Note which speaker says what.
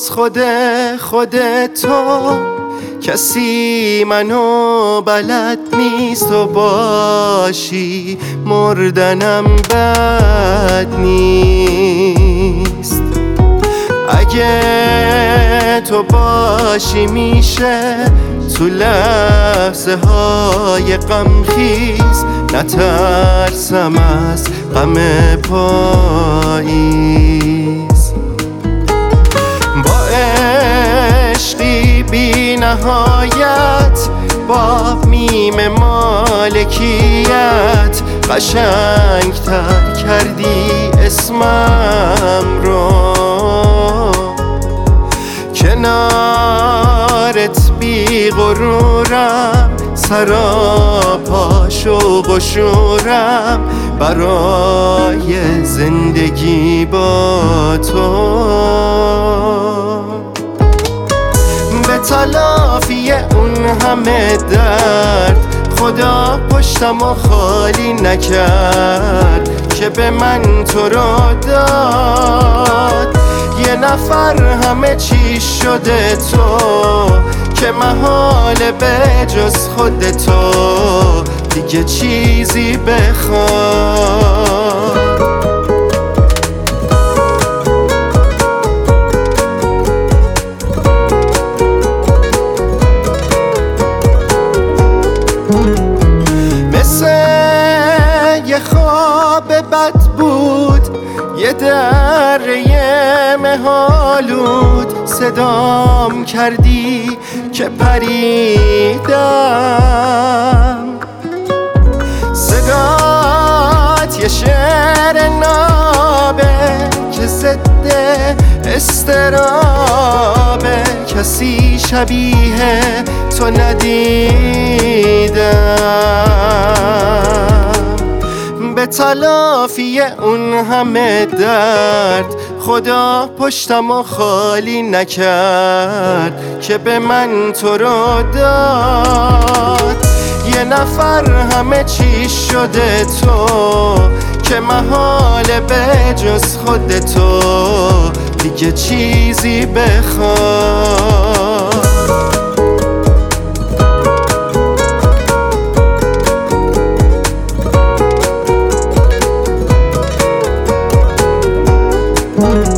Speaker 1: جز خود تو کسی منو بلد نیست و باشی مردنم بد نیست. اگه تو باشی میشه تو لحظه های غمخیز نترسم از غم پاییز. با عشقی بی نهایت با میم مالکیت قشنگتر کردی اسمم رو. کنارت بی غرورم سراپا شوق و شورم برای زندگی با تو. به تلافی اون همه درد خدا پشتمو خالی نکرد که به من تو رو داد. یه نفر همه چی شده تو که محاله به جز خود تو دیگه چیزی بخواد. مثل یه خواب بد بود یه دره مه‌آلود صدام کردی که پریدم. صدات یه شعر نابه که ضد استرابه کسی شبیه تو ندیدم. به تلافی اون همه درد خدا پشتمو خالی نکرد که به من تو رو داد. یه نفر همه چی شده تو که محاله به جز خود تو دیگه چیزی بخواد.